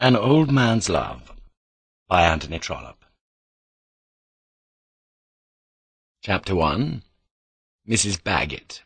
An Old Man's Love by Anthony Trollope. Chapter 1. Mrs. Baggett.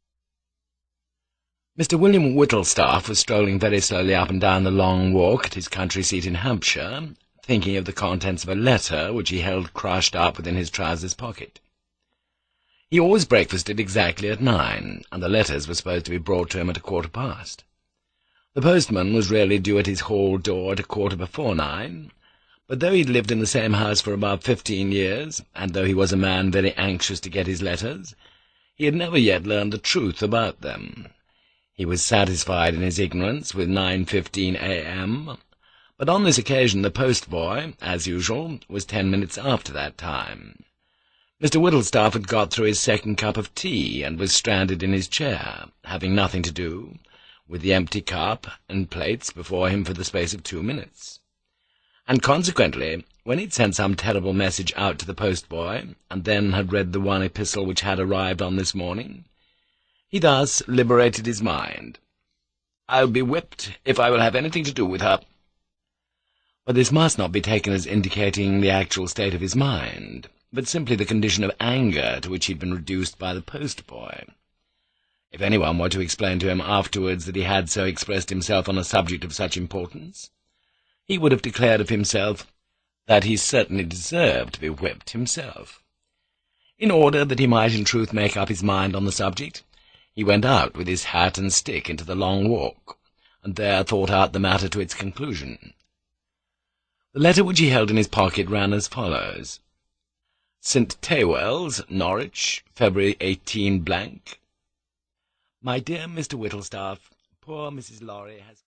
Mr. William Whittlestaff was strolling very slowly up and down the long walk at his country seat in Hampshire, thinking of the contents of a letter which he held crushed up within his trousers pocket. He always breakfasted exactly at 9, and the letters were supposed to be brought to him at 9:15. The postman was really due at his hall door at 9:15, but though he'd lived in the same house for about 15 years, and though he was a man very anxious to get his letters, he had never yet learned the truth about them. He was satisfied in his ignorance with 9:15 a.m., but on this occasion the post-boy, as usual, was 10 minutes after that time. Mr. Whittlestaff had got through his second cup of tea, and was stranded in his chair, having nothing to do, with the empty cup and plates before him for the space of 2 minutes. And consequently, when he'd sent some terrible message out to the post-boy, and then had read the one epistle which had arrived on this morning, he thus liberated his mind. "I'll be whipped if I will have anything to do with her." But this must not be taken as indicating the actual state of his mind, but simply the condition of anger to which he had been reduced by the post-boy. If anyone were to explain to him afterwards that he had so expressed himself on a subject of such importance, he would have declared of himself that he certainly deserved to be whipped himself. In order that he might in truth make up his mind on the subject, he went out with his hat and stick into the long walk, and there thought out the matter to its conclusion. The letter which he held in his pocket ran as follows: St. Taywells, Norwich, February 18 —. My dear Mr. Whittlestaff, poor Mrs. Lorry has